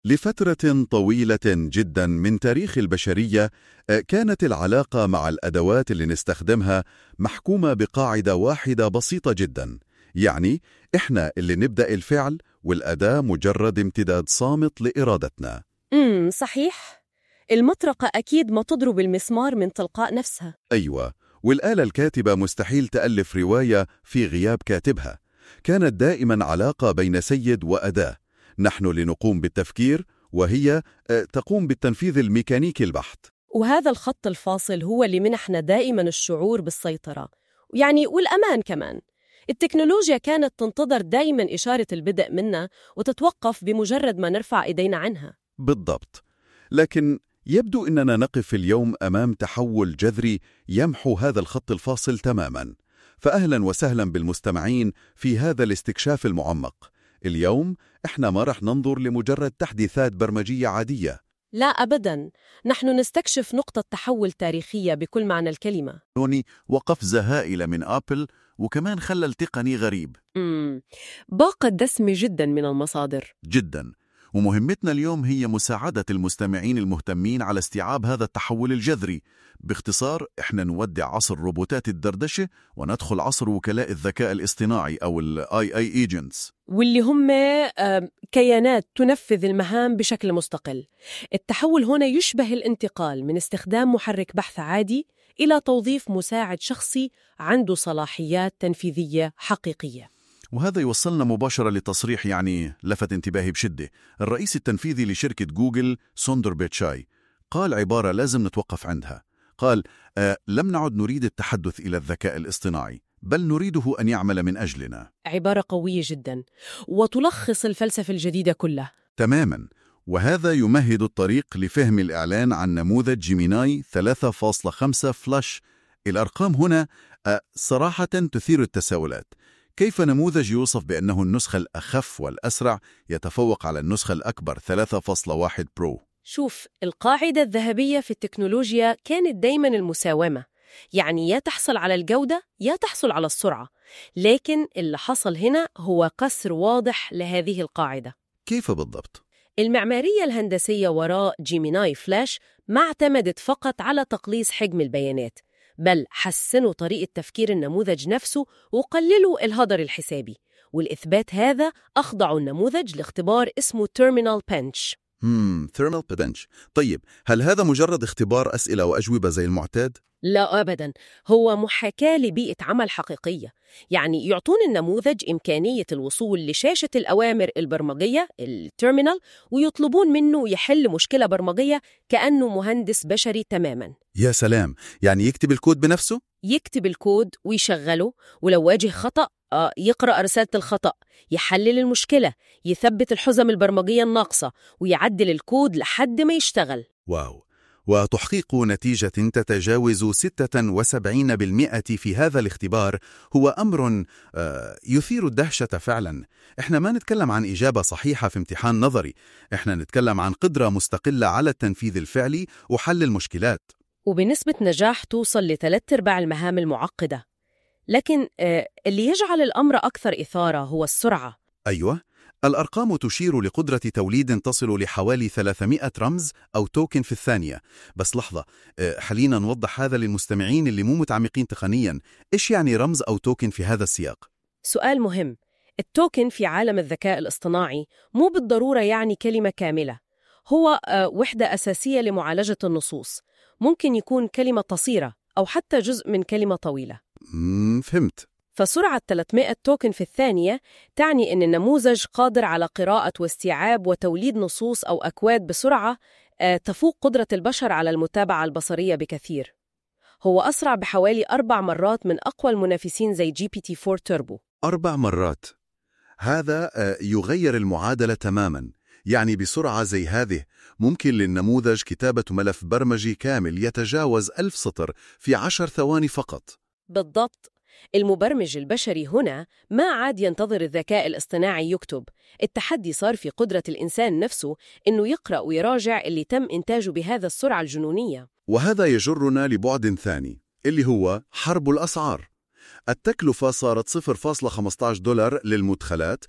لفترة طويلة جدا من تاريخ البشرية كانت العلاقة مع الأدوات اللي نستخدمها محكومة بقاعدة واحدة بسيطة جدا. يعني إحنا اللي نبدأ الفعل والأداة مجرد امتداد صامت لإرادتنا. صحيح. المطرقة أكيد ما تضرب المسمار من تلقاء نفسها. أيوة، والآلة الكاتبة مستحيل تألف رواية في غياب كاتبها. كانت دائما علاقة بين سيد وأداة، نحن لنقوم بالتفكير وهي تقوم بالتنفيذ الميكانيكي البحت. وهذا الخط الفاصل هو اللي منحنا دائما الشعور بالسيطرة والأمان كمان. التكنولوجيا كانت تنتظر دائما إشارة البدء منا وتتوقف بمجرد ما نرفع إيدينا عنها. بالضبط. لكن يبدو أننا نقف اليوم أمام تحول جذري يمحو هذا الخط الفاصل تماما. فأهلا وسهلا بالمستمعين في هذا الاستكشاف المعمق. اليوم إحنا ما رح ننظر لمجرد تحديثات برمجية عادية. لا أبدا، نحن نستكشف نقطة تحول تاريخية بكل معنى الكلمة. وقفزة هائلة من آبل، وكمان خلل تقني غريب باقة دسمة جدا من المصادر. جدا. ومهمتنا اليوم هي مساعدة المستمعين المهتمين على استيعاب هذا التحول الجذري. باختصار، إحنا نودع عصر روبوتات الدردشة وندخل عصر وكلاء الذكاء الاصطناعي أو ال AI Agents، واللي هم كيانات تنفذ المهام بشكل مستقل. التحول هنا يشبه الانتقال من استخدام محرك بحث عادي إلى توظيف مساعد شخصي عنده صلاحيات تنفيذية حقيقية. وهذا يوصلنا مباشرة لتصريح لفت انتباهي بشدة. الرئيس التنفيذي لشركة جوجل سوندر بيتشاي قال عبارة لازم نتوقف عندها. قال لم نعد نريد التحدث إلى الذكاء الاصطناعي، بل نريده أن يعمل من أجلنا. عبارة قوية جدا وتلخص الفلسفة الجديدة كلها تماما. وهذا يمهد الطريق لفهم الإعلان عن نموذج جيميناي 3.5 فلاش. الأرقام هنا صراحة تثير التساؤلات. كيف نموذج يوصف بأنه النسخة الأخف والأسرع يتفوق على النسخة الأكبر 3.1 برو؟ شوف، القاعدة الذهبية في التكنولوجيا كانت دايما المساومة، يعني يا تحصل على الجودة يا تحصل على السرعة. لكن اللي حصل هنا هو كسر واضح لهذه القاعدة. كيف بالضبط؟ المعمارية الهندسية وراء جيميناي فلاش ما اعتمدت فقط على تقليص حجم البيانات، بل حسنوا طريقة تفكير النموذج نفسه وقللوا الهدر الحسابي. والإثبات هذا أخضعوا النموذج لاختبار اسمه تيرمينال بنش. ثيرمال بنش. طيب، هل هذا مجرد اختبار أسئلة وأجوبة زي المعتاد؟ لا أبداً، هو محاكاة لبيئة عمل حقيقية. يعني يعطون النموذج إمكانية الوصول لشاشة الأوامر البرمجية التيرمينال ويطلبون منه يحل مشكلة برمجية كأنه مهندس بشري تماماً. يا سلام، يعني يكتب الكود بنفسه؟ يكتب الكود ويشغله، ولو واجه خطأ يقرأ رسالة الخطأ، يحلل المشكلة، يثبت الحزم البرمجية الناقصة، ويعدل الكود لحد ما يشتغل. واو. وتحقيق نتيجة تتجاوز 76% في هذا الاختبار هو أمر يثير الدهشة فعلا. إحنا ما نتكلم عن إجابة صحيحة في امتحان نظري، إحنا نتكلم عن قدرة مستقلة على التنفيذ الفعلي وحل المشكلات، وبنسبة نجاح توصل ل3/4 المهام المعقدة. لكن اللي يجعل الأمر أكثر إثارة هو السرعة. أيوة، الأرقام تشير لقدرة توليد تصل لحوالي 300 رمز أو توكن في الثانية. بس لحظة، خلينا نوضح هذا للمستمعين اللي مو متعمقين تقنياً. إيش يعني رمز أو توكن في هذا السياق؟ سؤال مهم. التوكن في عالم الذكاء الاصطناعي مو بالضرورة يعني كلمة كاملة، هو وحدة أساسية لمعالجة النصوص. ممكن يكون كلمة قصيرة أو حتى جزء من كلمة طويلة. فهمت. فسرعة 300 توكن في الثانية تعني أن النموذج قادر على قراءة واستيعاب وتوليد نصوص أو أكواد بسرعة تفوق قدرة البشر على المتابعة البصرية بكثير. هو أسرع بحوالي 4 مرات من أقوى المنافسين زي GPT-4 توربو. 4 مرات؟ هذا يغير المعادلة تماماً. يعني بسرعة زي هذه ممكن للنموذج كتابة ملف برمجي كامل يتجاوز 1000 سطر في 10 ثواني فقط. بالضبط. المبرمج البشري هنا ما عاد ينتظر الذكاء الاصطناعي يكتب. التحدي صار في قدرة الإنسان نفسه إنه يقرأ ويراجع اللي تم إنتاجه بهذا السرعة الجنونية. وهذا يجرنا لبعد ثاني اللي هو حرب الأسعار. التكلفة صارت $0.15 للمدخلات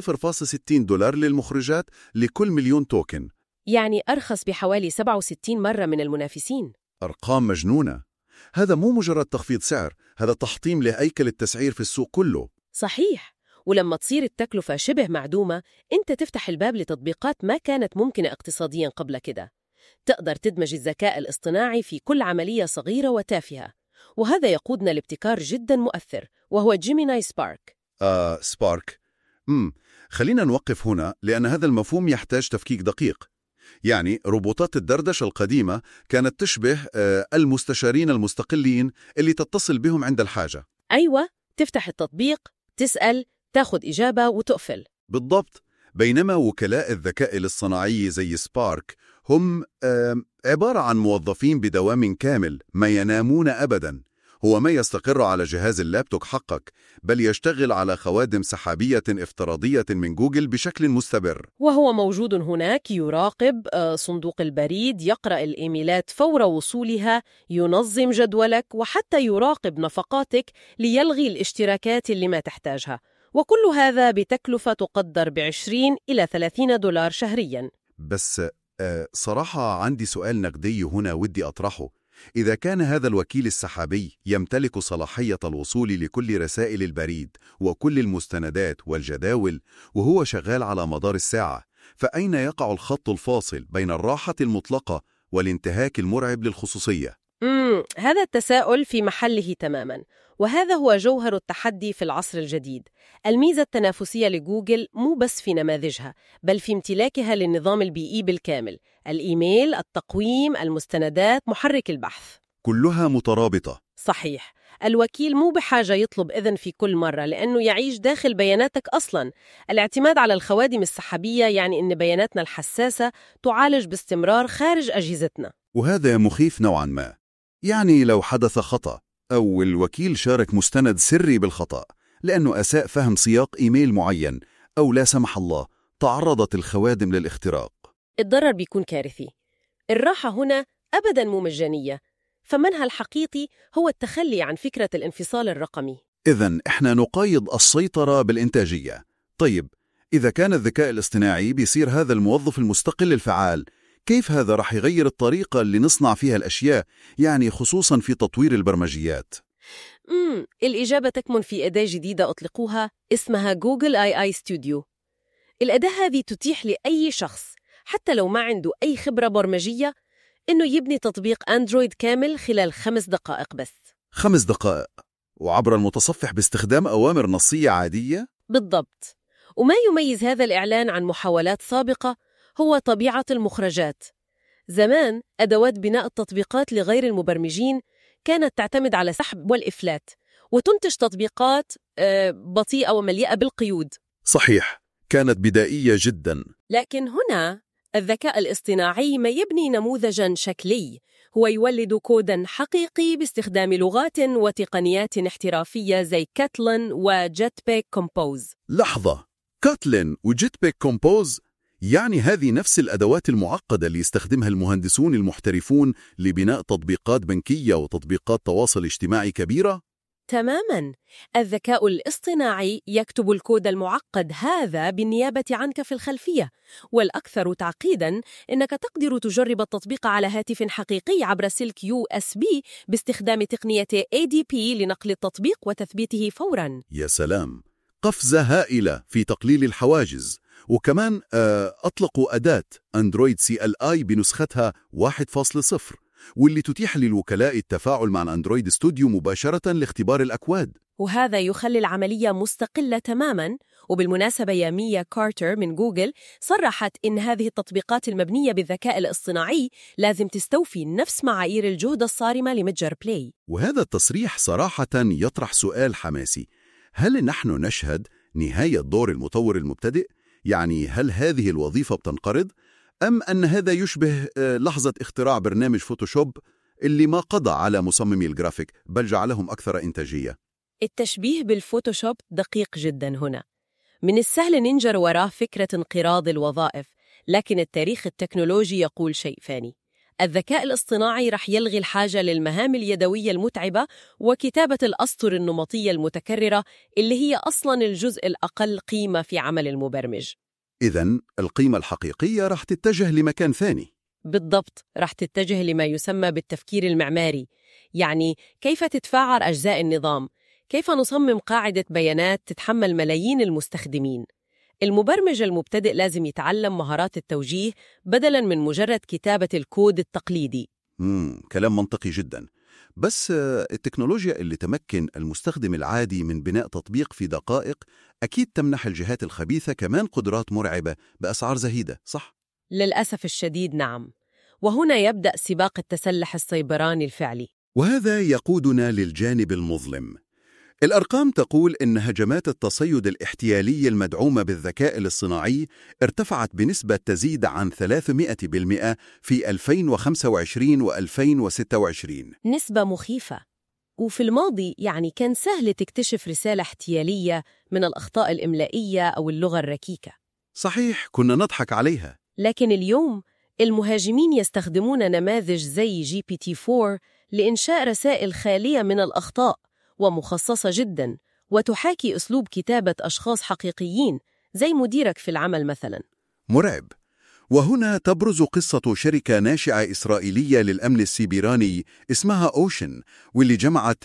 و$0.60 للمخرجات لكل مليون توكن. يعني أرخص بحوالي 67 مرة من المنافسين. أرقام مجنونة. هذا مو مجرد تخفيض سعر، هذا تحطيم لهيكل التسعير في السوق كله. صحيح. ولما تصير التكلفة شبه معدومة، أنت تفتح الباب لتطبيقات ما كانت ممكنة اقتصادياً قبل كده. تقدر تدمج الذكاء الاصطناعي في كل عملية صغيرة وتافهة، وهذا يقودنا لابتكار جداً مؤثر، وهو جيميناي سبارك. سبارك. خلينا نوقف هنا لأن هذا المفهوم يحتاج تفكيك دقيق. يعني روبوتات الدردشة القديمة كانت تشبه المستشارين المستقلين اللي تتصل بهم عند الحاجة. أيوة، تفتح التطبيق، تسأل، تاخد إجابة وتقفل. بالضبط. بينما وكلاء الذكاء الاصطناعي زي سبارك هم عبارة عن موظفين بدوام كامل ما ينامون أبداً. هو ما يستقر على جهاز اللابتوب حقك، بل يشتغل على خوادم سحابية افتراضية من جوجل بشكل مستمر. وهو موجود هناك، يراقب صندوق البريد، يقرأ الإيميلات فور وصولها، ينظم جدولك، وحتى يراقب نفقاتك ليلغي الاشتراكات اللي ما تحتاجها. وكل هذا بتكلفة تقدر ب$20 إلى $30 شهرياً. بس صراحة عندي سؤال نقدي هنا ودي أطرحه. إذا كان هذا الوكيل السحابي يمتلك صلاحية الوصول لكل رسائل البريد وكل المستندات والجداول وهو شغال على مدار الساعة، فأين يقع الخط الفاصل بين الراحة المطلقة والانتهاك المرعب للخصوصية؟ هذا التساؤل في محله تماماً، وهذا هو جوهر التحدي في العصر الجديد. الميزة التنافسية لجوجل مو بس في نماذجها، بل في امتلاكها للنظام البيئي بالكامل: الإيميل، التقويم، المستندات، محرك البحث. كلها مترابطة. صحيح. الوكيل مو بحاجة يطلب إذن في كل مرة لأنه يعيش داخل بياناتك أصلاً. الاعتماد على الخوادم السحابية يعني أن بياناتنا الحساسة تعالج باستمرار خارج أجهزتنا. وهذا مخيف نوعاً ما. يعني لو حدث خطأ أو الوكيل شارك مستند سري بالخطأ لأنه أساء فهم سياق إيميل معين، أو لا سمح الله تعرضت الخوادم للاختراق، الضرر بيكون كارثي. الراحة هنا أبداً مو مجانية، فمنها الحقيقي هو التخلي عن فكرة الانفصال الرقمي. إذن إحنا نقايض السيطرة بالإنتاجية. طيب، إذا كان الذكاء الاصطناعي بيصير هذا الموظف المستقل الفعال، كيف هذا رح يغير الطريقة اللي نصنع فيها الأشياء، يعني خصوصاً في تطوير البرمجيات؟ الإجابة تكمن في أداة جديدة أطلقوها اسمها جوجل AI ستوديو. الأداة هذه تتيح لأي شخص، حتى لو ما عنده أي خبرة برمجية، إنه يبني تطبيق أندرويد كامل خلال 5 دقائق بس. 5 دقائق؟ وعبر المتصفح باستخدام أوامر نصية عادية؟ بالضبط. وما يميز هذا الإعلان عن محاولات سابقة هو طبيعة المخرجات. زمان أدوات بناء التطبيقات لغير المبرمجين كانت تعتمد على السحب والإفلات، وتنتج تطبيقات بطيئة ومليئة بالقيود. صحيح، كانت بدائية جداً. لكن هنا الذكاء الاصطناعي ما يبني نموذجاً شكلي، هو يولد كوداً حقيقي باستخدام لغات وتقنيات احترافية زي كاتلين وجيت بيك كومبوز. لحظة، كاتلين وجيت بيك كومبوز؟ يعني هذه نفس الأدوات المعقدة اللي يستخدمها المهندسون المحترفون لبناء تطبيقات بنكية وتطبيقات تواصل اجتماعي كبيرة؟ تماماً. الذكاء الاصطناعي يكتب الكود المعقد هذا بالنيابة عنك في الخلفية، والأكثر تعقيداً إنك تقدر تجرب التطبيق على هاتف حقيقي عبر سلك USB باستخدام تقنية ADP لنقل التطبيق وتثبيته فوراً. يا سلام، قفزة هائلة في تقليل الحواجز. وكمان أطلقوا أداة أندرويد CLI بنسختها 1.0، واللي تتيح للوكلاء التفاعل مع الأندرويد ستوديو مباشرة لاختبار الأكواد. وهذا يخلي العملية مستقلة تماماً. وبالمناسبة يا ميا كارتر من جوجل صرحت إن هذه التطبيقات المبنية بالذكاء الاصطناعي لازم تستوفي نفس معايير الجودة الصارمة لمتجر بلاي. وهذا التصريح صراحة يطرح سؤال حماسي: هل نحن نشهد نهاية دور المطور المبتدئ؟ يعني هل هذه الوظيفة بتنقرض؟ أم أن هذا يشبه لحظة اختراع برنامج فوتوشوب اللي ما قضى على مصممي الجرافيك بل جعلهم أكثر إنتاجية؟ التشبيه بالفوتوشوب دقيق جدا هنا. من السهل ننجر وراء فكرة انقراض الوظائف، لكن التاريخ التكنولوجي يقول شيء ثاني. الذكاء الاصطناعي رح يلغي الحاجة للمهام اليدوية المتعبة وكتابة الأسطر النمطية المتكررة اللي هي أصلاً الجزء الأقل قيمة في عمل المبرمج. إذن القيمة الحقيقية رح تتجه لمكان ثاني. بالضبط، رح تتجه لما يسمى بالتفكير المعماري، يعني كيف تتفاعل أجزاء النظام، كيف نصمم قاعدة بيانات تتحمل ملايين المستخدمين. المبرمج المبتدئ لازم يتعلم مهارات التوجيه بدلاً من مجرد كتابة الكود التقليدي. كلام منطقي جدا. بس التكنولوجيا اللي تمكن المستخدم العادي من بناء تطبيق في دقائق أكيد تمنح الجهات الخبيثة كمان قدرات مرعبة بأسعار زهيدة، صح؟ للأسف الشديد نعم، وهنا يبدأ سباق التسلح السيبراني الفعلي. وهذا يقودنا للجانب المظلم. الأرقام تقول إن هجمات التصيد الاحتيالي المدعومة بالذكاء الاصطناعي ارتفعت بنسبة تزيد عن 300% في 2025 و2026. نسبة مخيفة. وفي الماضي يعني كان سهل تكتشف رسالة احتيالية من الأخطاء الإملائية أو اللغة الركيكة. صحيح، كنا نضحك عليها. لكن اليوم المهاجمين يستخدمون نماذج زي GPT-4 لإنشاء رسائل خالية من الأخطاء ومخصصة جداً، وتحاكي أسلوب كتابة أشخاص حقيقيين زي مديرك في العمل مثلاً. مرعب. وهنا تبرز قصة شركة ناشئة إسرائيلية للأمن السيبراني اسمها أوشن، واللي جمعت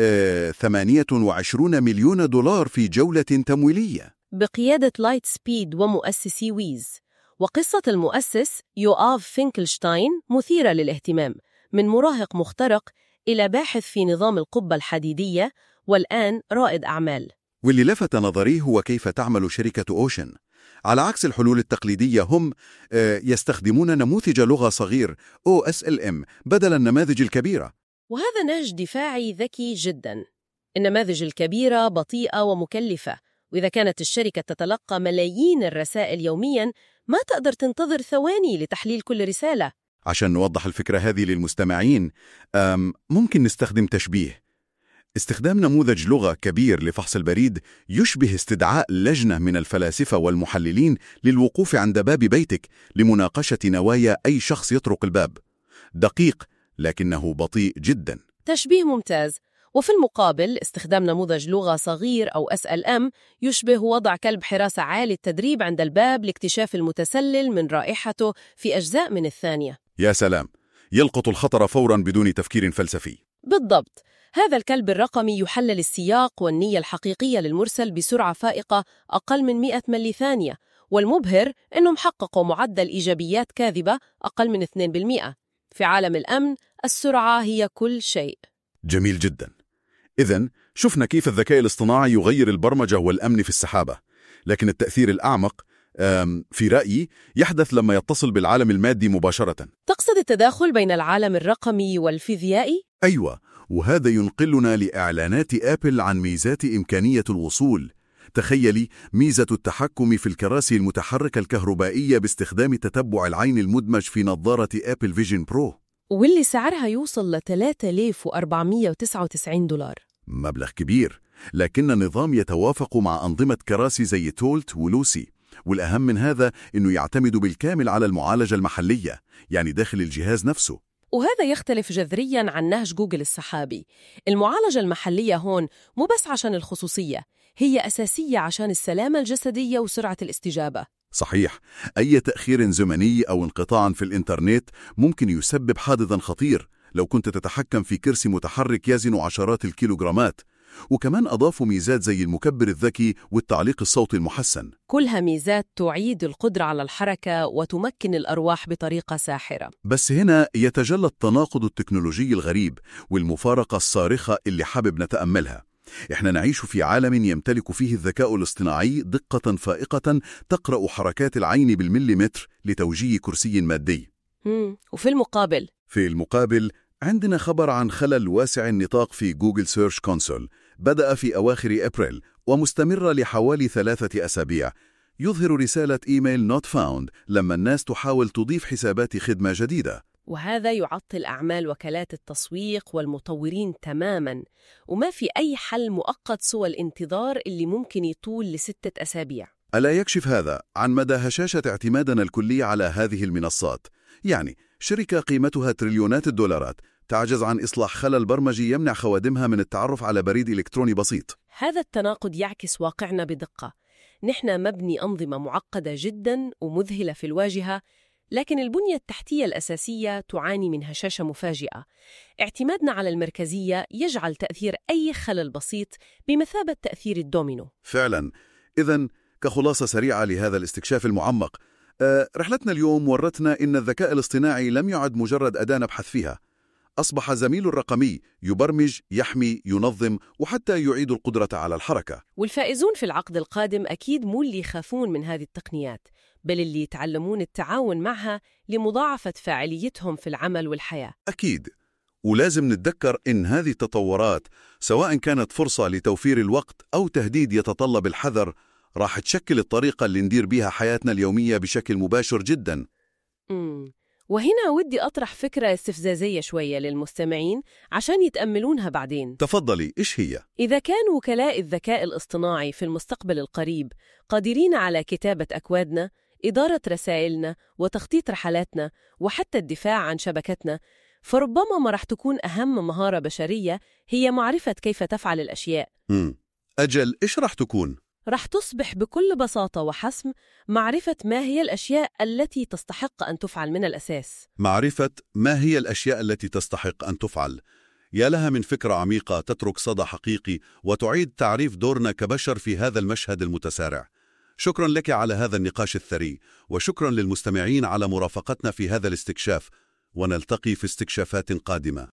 28 مليون دولار في جولة تمويلية بقيادة لايت سبيد ومؤسسي ويز. وقصة المؤسس يوآف فينكلشتاين مثيرة للاهتمام، من مراهق مخترق إلى باحث في نظام القبة الحديدية والآن رائد أعمال. واللي لفت نظري هو كيف تعمل شركة أوشن. على عكس الحلول التقليدية، هم يستخدمون نموذج لغة صغير OSLM بدل النماذج الكبيرة. وهذا نهج دفاعي ذكي جداً. النماذج الكبيرة بطيئة ومكلفة، وإذا كانت الشركة تتلقى ملايين الرسائل يومياً ما تقدر تنتظر ثواني لتحليل كل رسالة. عشان نوضح الفكرة هذه للمستمعين، ممكن نستخدم تشبيه. استخدام نموذج لغة كبير لفحص البريد يشبه استدعاء لجنة من الفلاسفة والمحللين للوقوف عند باب بيتك لمناقشة نوايا أي شخص يطرق الباب. دقيق لكنه بطيء جدا. تشبيه ممتاز. وفي المقابل استخدام نموذج لغة صغير أو SLM يشبه وضع كلب حراسة عالي التدريب عند الباب لاكتشاف المتسلل من رائحته في أجزاء من الثانية. يا سلام، يلقط الخطر فورا بدون تفكير فلسفي. بالضبط. هذا الكلب الرقمي يحلل السياق والنية الحقيقية للمرسل بسرعة فائقة أقل من 100 ملي ثانية، والمبهر أنهم حققوا معدل إيجابيات كاذبة أقل من 2%. في عالم الأمن السرعة هي كل شيء. جميل جدا. إذن شفنا كيف الذكاء الاصطناعي يغير البرمجة والأمن في السحابة، لكن التأثير الأعمق في رأيي يحدث لما يتصل بالعالم المادي مباشرة. تقصد التداخل بين العالم الرقمي والفيزيائي؟ أيوة، وهذا ينقلنا لإعلانات آبل عن ميزات إمكانية الوصول. تخيلي ميزة التحكم في الكراسي المتحركة الكهربائية باستخدام تتبع العين المدمج في نظارة آبل فيجن برو، واللي سعرها يوصل ل $3499. مبلغ كبير، لكن النظام يتوافق مع أنظمة كراسي زي تولت ولوسي. والأهم من هذا إنه يعتمد بالكامل على المعالجة المحلية، يعني داخل الجهاز نفسه. وهذا يختلف جذرياً عن نهج جوجل السحابي. المعالجة المحلية هون مو بس عشان الخصوصية، هي أساسية عشان السلامة الجسدية وسرعة الاستجابة. صحيح، أي تأخير زمني أو انقطاع في الإنترنت ممكن يسبب حادثاً خطير لو كنت تتحكم في كرسي متحرك يزن عشرات الكيلوغرامات. وكمان أضافوا ميزات زي المكبر الذكي والتعليق الصوتي المحسن، كلها ميزات تعيد القدرة على الحركة وتمكن الأرواح بطريقة ساحرة. بس هنا يتجلى التناقض التكنولوجي الغريب والمفارقة الصارخة اللي حابب نتأملها. إحنا نعيش في عالم يمتلك فيه الذكاء الاصطناعي دقة فائقة تقرأ حركات العين بالمليمتر لتوجيه كرسي مادي. وفي المقابل عندنا خبر عن خلل واسع النطاق في جوجل سيرش كونسول بدأ في أواخر أبريل ومستمر لحوالي 3 أسابيع، يظهر رسالة إيميل not found لما الناس تحاول تضيف حسابات خدمة جديدة. وهذا يعطل أعمال وكالات التسويق والمطورين تماماً، وما في أي حل مؤقت سوى الانتظار اللي ممكن يطول ل6 أسابيع. ألا يكشف هذا عن مدى هشاشة اعتمادنا الكلي على هذه المنصات؟ يعني شركة قيمتها تريليونات الدولارات تعجز عن إصلاح خلل برمجي يمنع خوادمها من التعرف على بريد إلكتروني بسيط. هذا التناقض يعكس واقعنا بدقة. نحن مبني أنظمة معقدة جداً ومذهلة في الواجهة، لكن البنية التحتية الأساسية تعاني من هشاشة مفاجئة. اعتمادنا على المركزية يجعل تأثير أي خلل بسيط بمثابة تأثير الدومينو. فعلاً. إذن كخلاصة سريعة لهذا الاستكشاف المعمق، رحلتنا اليوم ورتنا إن الذكاء الاصطناعي لم يعد مجرد أداة نبحث فيها. أصبح زميل الرقمي يبرمج، يحمي، ينظم، وحتى يعيد القدرة على الحركة. والفائزون في العقد القادم أكيد مو اللي يخافون من هذه التقنيات، بل اللي يتعلمون التعاون معها لمضاعفة فاعليتهم في العمل والحياة. أكيد. ولازم نتذكر إن هذه التطورات سواء كانت فرصة لتوفير الوقت أو تهديد يتطلب الحذر، راح تشكل الطريقة اللي ندير بيها حياتنا اليومية بشكل مباشر جداً. وهنا ودي أطرح فكرة استفزازية شوية للمستمعين عشان يتأملونها بعدين. تفضلي، إيش هي؟ إذا كان وكلاء الذكاء الاصطناعي في المستقبل القريب قادرين على كتابة أكوادنا، إدارة رسائلنا، وتخطيط رحلاتنا، وحتى الدفاع عن شبكتنا، فربما ما رح تكون أهم مهارة بشرية هي معرفة كيف تفعل الأشياء. أجل، إيش رح تكون؟ رح تصبح بكل بساطة وحسم معرفة ما هي الأشياء التي تستحق أن تفعل من الأساس. معرفة ما هي الأشياء التي تستحق أن تفعل. يا لها من فكرة عميقة تترك صدى حقيقي وتعيد تعريف دورنا كبشر في هذا المشهد المتسارع. شكرا لك على هذا النقاش الثري، وشكرا للمستمعين على مرافقتنا في هذا الاستكشاف، ونلتقي في استكشافات قادمة.